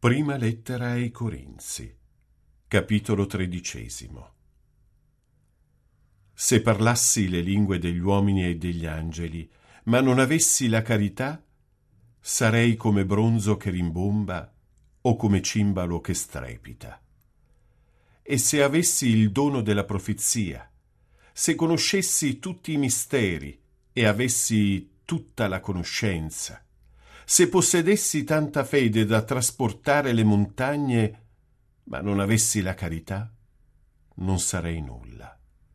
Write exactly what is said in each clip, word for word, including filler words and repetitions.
Prima lettera ai Corinzi, capitolo tredicesimo. Se parlassi le lingue degli uomini e degli angeli, ma non avessi la carità, sarei come bronzo che rimbomba o come cimbalo che strepita. E se avessi il dono della profezia, se conoscessi tutti i misteri e avessi tutta la conoscenza, se possedessi tanta fede da trasportare le montagne, ma non avessi la carità, non sarei nulla.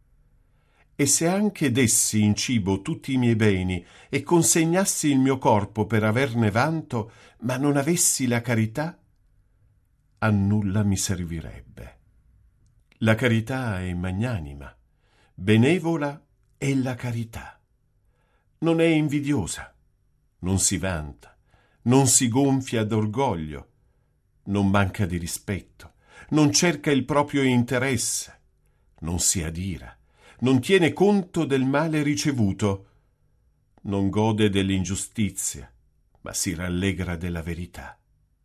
E se anche dessi in cibo tutti i miei beni e consegnassi il mio corpo per averne vanto, ma non avessi la carità, a nulla mi servirebbe. La carità è magnanima, benevola è la carità. Non è invidiosa, non si vanta, non si gonfia d'orgoglio, non manca di rispetto, non cerca il proprio interesse, non si adira, non tiene conto del male ricevuto, non gode dell'ingiustizia, ma si rallegra della verità.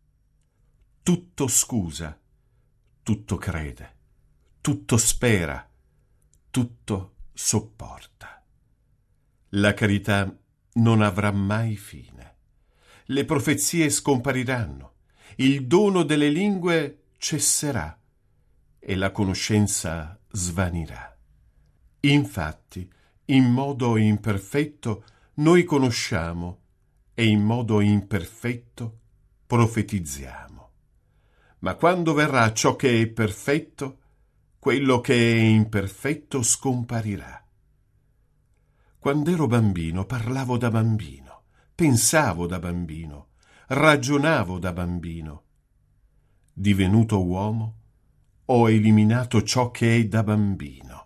Tutto scusa, tutto crede, tutto spera, tutto sopporta. La carità non avrà mai fine. Le profezie scompariranno, il dono delle lingue cesserà e la conoscenza svanirà. Infatti, in modo imperfetto noi conosciamo e in modo imperfetto profetizziamo. Ma quando verrà ciò che è perfetto, quello che è imperfetto scomparirà. Quando ero bambino parlavo da bambino, pensavo da bambino, ragionavo da bambino. Divenuto uomo, ho eliminato ciò che è da bambino.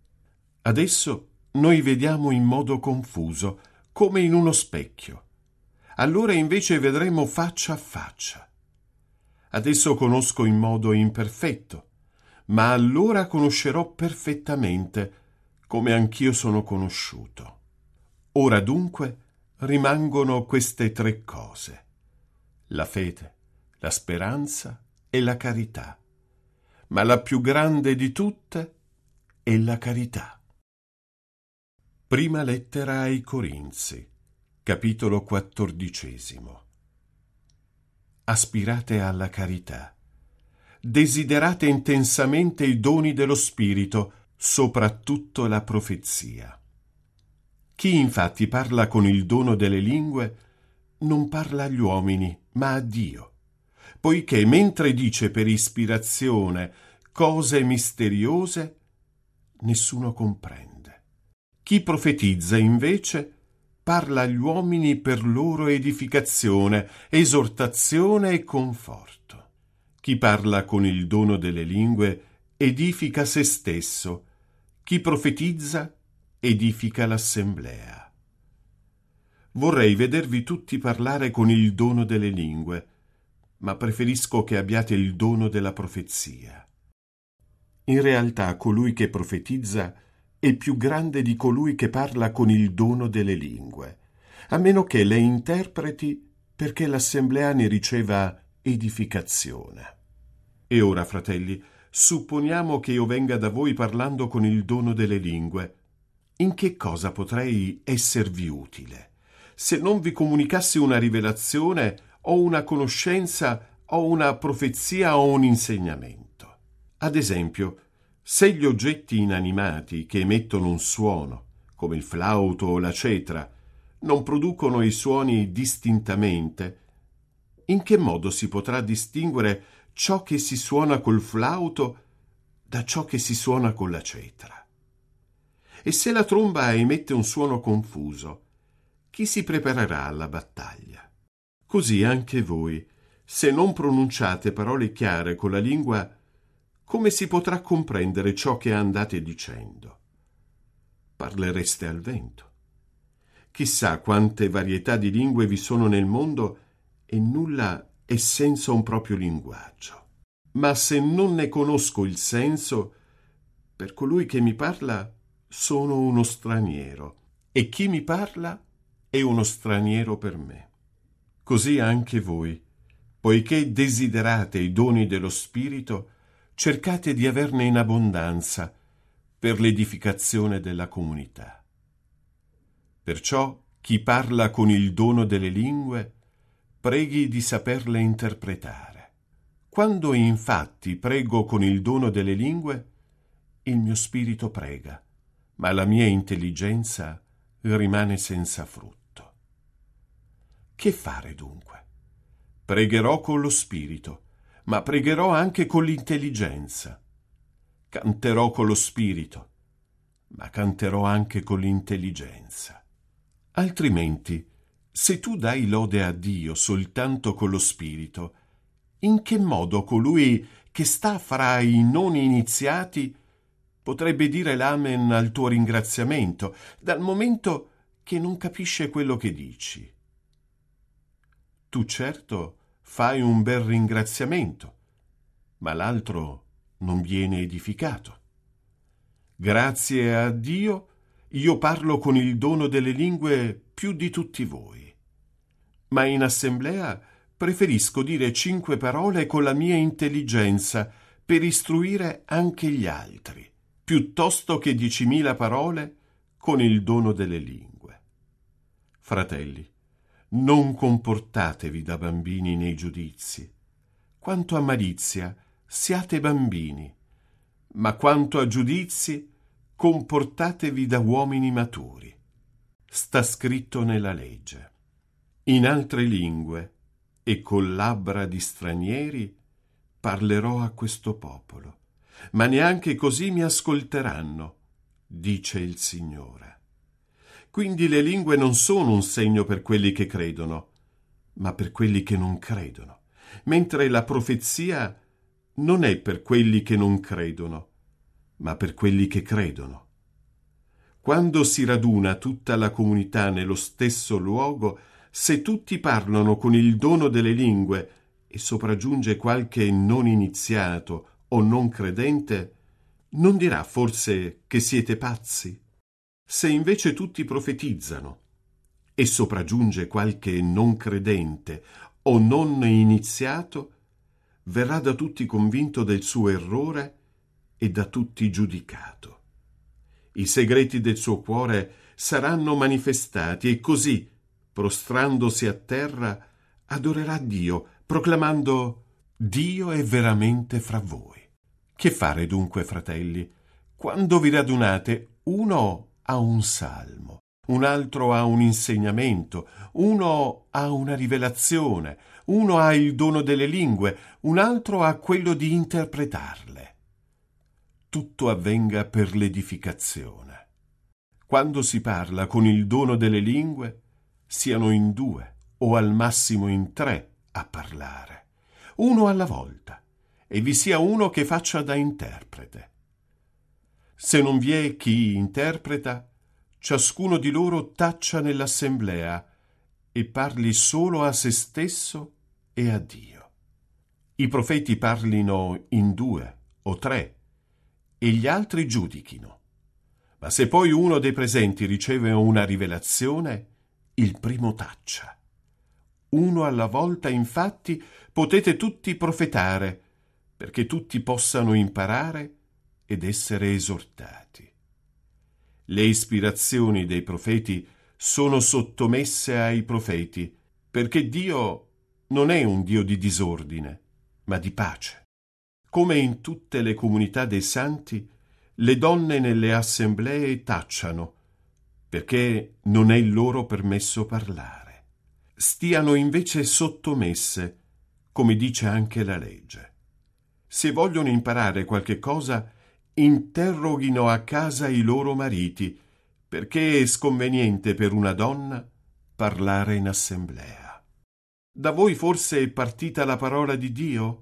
Adesso noi vediamo in modo confuso, come in uno specchio. Allora invece vedremo faccia a faccia. Adesso conosco in modo imperfetto, ma allora conoscerò perfettamente, come anch'io sono conosciuto. Ora dunque rimangono queste tre cose: la fede, la speranza e la carità. Ma la più grande di tutte è la carità. Prima lettera ai Corinzi, capitolo quattordicesimo. Aspirate alla carità. Desiderate intensamente i doni dello Spirito, soprattutto la profezia. Chi infatti parla con il dono delle lingue non parla agli uomini, ma a Dio, poiché mentre dice per ispirazione cose misteriose, nessuno comprende. Chi profetizza invece parla agli uomini per loro edificazione, esortazione e conforto. Chi parla con il dono delle lingue edifica se stesso, chi profetizza edifica l'assemblea. Vorrei vedervi tutti parlare con il dono delle lingue, ma preferisco che abbiate il dono della profezia. In realtà colui che profetizza è più grande di colui che parla con il dono delle lingue, a meno che le interpreti perché l'assemblea ne riceva edificazione. E ora, fratelli, supponiamo che io venga da voi parlando con il dono delle lingue. In che cosa potrei esservi utile? Se non vi comunicassi una rivelazione o una conoscenza o una profezia o un insegnamento. Ad esempio, se gli oggetti inanimati che emettono un suono, come il flauto o la cetra, non producono i suoni distintamente, in che modo si potrà distinguere ciò che si suona col flauto da ciò che si suona con la cetra? E se la tromba emette un suono confuso, chi si preparerà alla battaglia? Così anche voi, se non pronunciate parole chiare con la lingua, come si potrà comprendere ciò che andate dicendo? Parlereste al vento. Chissà quante varietà di lingue vi sono nel mondo e nulla è senza un proprio linguaggio. Ma se non ne conosco il senso, per colui che mi parla sono uno straniero, e chi mi parla è uno straniero per me. Così anche voi, Poiché desiderate i doni dello Spirito, cercate di averne in abbondanza per l'edificazione della comunità. Perciò chi parla con il dono delle lingue, preghi di saperle interpretare. Quando infatti prego con il dono delle lingue, il mio spirito prega, ma la mia intelligenza rimane senza frutto. Che fare dunque? Pregherò con lo spirito, ma pregherò anche con l'intelligenza. Canterò con lo spirito, ma canterò anche con l'intelligenza. Altrimenti, se tu dai lode a Dio soltanto con lo spirito, in che modo colui che sta fra i non iniziati potrebbe dire l'amen al tuo ringraziamento, dal momento che non capisce quello che dici? Tu certo fai un bel ringraziamento, ma l'altro non viene edificato. Grazie a Dio, io parlo con il dono delle lingue più di tutti voi, ma in assemblea preferisco dire cinque parole con la mia intelligenza per istruire anche gli altri, piuttosto che diecimila parole con il dono delle lingue. Fratelli, non comportatevi da bambini nei giudizi. Quanto a malizia, siate bambini, ma quanto a giudizi, comportatevi da uomini maturi. Sta scritto nella legge. In altre lingue e con labbra di stranieri parlerò a questo popolo, ma neanche così mi ascolteranno, dice il Signore. Quindi le lingue non sono un segno per quelli che credono, ma per quelli che non credono, mentre la profezia non è per quelli che non credono, ma per quelli che credono. Quando si raduna tutta la comunità nello stesso luogo, se tutti parlano con il dono delle lingue e sopraggiunge qualche non iniziato o non credente, non dirà forse che siete pazzi? Se invece tutti profetizzano e sopraggiunge qualche non credente o non iniziato, verrà da tutti convinto del suo errore e da tutti giudicato. I segreti del suo cuore saranno manifestati e così, prostrandosi a terra, adorerà Dio, proclamando: Dio è veramente fra voi. Che fare dunque, fratelli? Quando vi radunate, uno ha un salmo, un altro ha un insegnamento, uno ha una rivelazione, uno ha il dono delle lingue, un altro ha quello di interpretarle. Tutto avvenga per l'edificazione. Quando si parla con il dono delle lingue, siano in due o al massimo in tre a parlare, uno alla volta, e vi sia uno che faccia da interprete. Se non vi è chi interpreta, ciascuno di loro taccia nell'assemblea e parli solo a se stesso e a Dio. I profeti parlino in due o tre e gli altri giudichino. Ma se poi uno dei presenti riceve una rivelazione, il primo taccia. Uno alla volta, infatti, potete tutti profetare, perché tutti possano imparare ed essere esortati. Le ispirazioni dei profeti sono sottomesse ai profeti, perché Dio non è un Dio di disordine, ma di pace. Come in tutte le comunità dei santi, le donne nelle assemblee tacciano, perché non è loro permesso parlare. Stiano invece sottomesse, come dice anche la legge. Se vogliono imparare qualche cosa, interroghino a casa i loro mariti, perché è sconveniente per una donna parlare in assemblea. Da voi forse è partita la parola di Dio?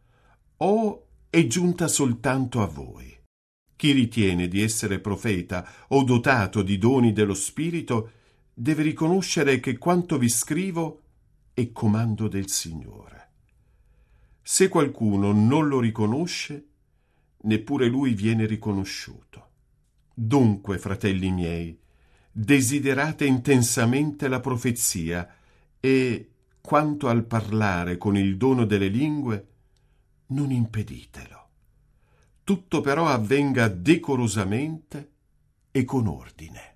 O è giunta soltanto a voi? Chi ritiene di essere profeta o dotato di doni dello Spirito deve riconoscere che quanto vi scrivo è comando del Signore. Se qualcuno non lo riconosce, neppure lui viene riconosciuto. Dunque, fratelli miei, desiderate intensamente la profezia e, quanto al parlare con il dono delle lingue, non impeditelo. Tutto però avvenga decorosamente e con ordine.